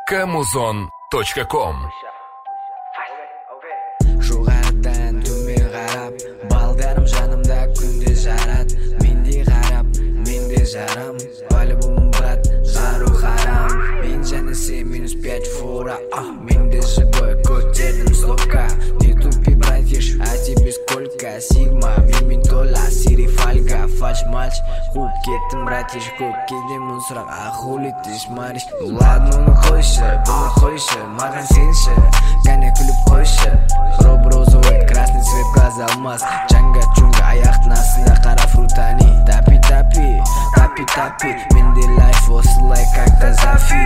kamuzon.com. Жоғарыдан төмен қарап, балдарым жанымда күнде жарат. Менде қарап, менде жарам, по-любому брат, жару харам. Мен жәнесе -5 фура, менде живой көтердім слока. Не тупи, братиш, а тебе сколько? Сигма, миминтола, сири фальга, фальш-мальш. Қуып кеттім, братиш, көп кейде мұн сұрақ, хули ты шмариш. Ладно, оны қойшы, бұны қойшы, маған сенші, кәне күліп қойшы. Роб розовый, красный цвет глаз алмаз. Чанга-чунга, аяқтың астында қара фрутани. Тапи-тапи, тапи-тапи, менде лайф осылай, как Тазафи.